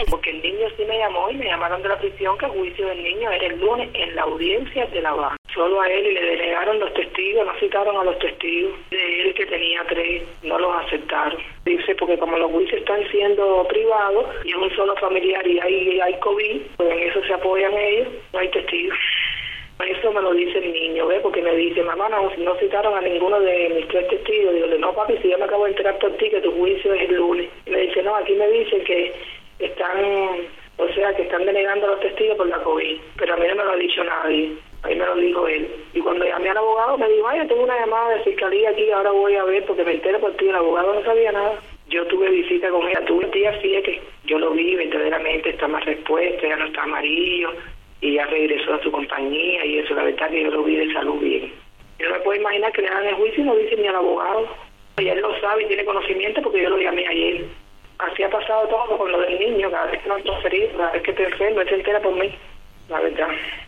Porque el niño sí me llamó y me llamaron de la prisión que el juicio del niño era el lunes en la audiencia de La Habana. Solo a él y le denegaron los testigos, no citaron a los testigos. De él que tenía 3, no los aceptaron. Dice, porque como los juicios están siendo privados y es un solo familiar y hay COVID, pues en eso se apoyan ellos, no hay testigos. Eso me lo dice el niño, ¿ves? Porque me dice, mamá, no citaron a ninguno de mis 3 testigos. Digo, no, papi, si yo me acabo de enterar por ti que tu juicio es el lunes. Y me dice, no, aquí me dicen que que están denegando a los testigos por la COVID. Pero a mí no me lo ha dicho nadie. Ahí me lo dijo él. Y cuando llamé al abogado me dijo, ay, tengo una llamada de fiscalía aquí, ahora voy a ver porque me entero por ti. El abogado no sabía nada. Yo tuve visita con ella, tuve el día 7. Yo lo vi verdaderamente, está más respuesta, ya no está amarillo. Y ya regresó a su compañía y eso, la verdad que yo lo vi de salud bien. Yo no me puedo imaginar que le hagan el juicio y no dicen ni al abogado. Y él lo sabe y tiene conocimiento porque yo lo llamé ayer. Así ha pasado todo con lo del niño, cada vez que no han transferido, cada vez que estoy enfermo, él se entera por mí, la verdad.